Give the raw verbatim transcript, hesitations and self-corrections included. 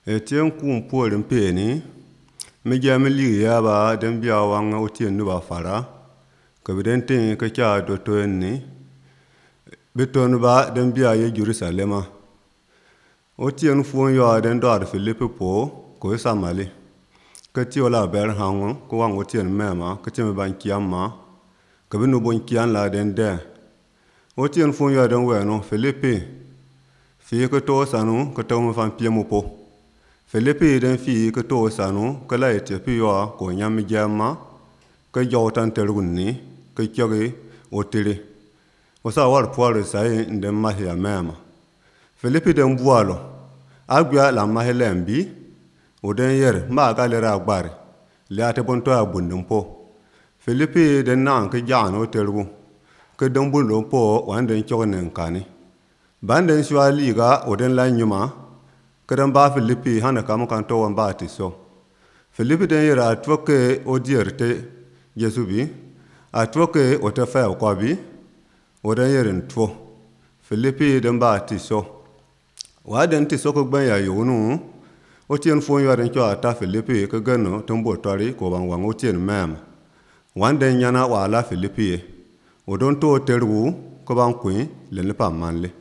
Etien kum puorin peni mi jam li ya ba den biya wang o tien nu ba fara ka biden tin ka cha do to ni biton ba den biya ye Jerusalema o tien fuon yo den do ar Philippe po ko samali ka ti ola ber hanwo ko wang o tien mema ka ti me ban kiamma ka binu bon kian la den de o tien fuon yo den we no Philippe fi ka to sanu ka to mo fan piemo po Philippe den fi ka to sanu ka la ete yo ko nyam jama ka jawtan terunni ka kyoge o tire o sa war puare sai ndem ma ya mema Philippe den bualo agya la mahelembi o den yer ma ga le ra gbare le ate bon to abundum po Philippe den nan ka jano teru ka den bundo po wan den chonen kani banden shwali ga o den la nyuma kadan ba Philippe hana kam kan to wan ba ti so Philippe den yera twoke o dierte Jesubi a twoke o te fa ko bi o den yerin two Philippe den ba ti so wa den ti so ko gban ya yonu o tien fon yo den cho ata Philippe ka gano tumbo tori ko ban wan o tien mem wan den yana wa la Philippe o don to teru ko ban kuin le ne pa manle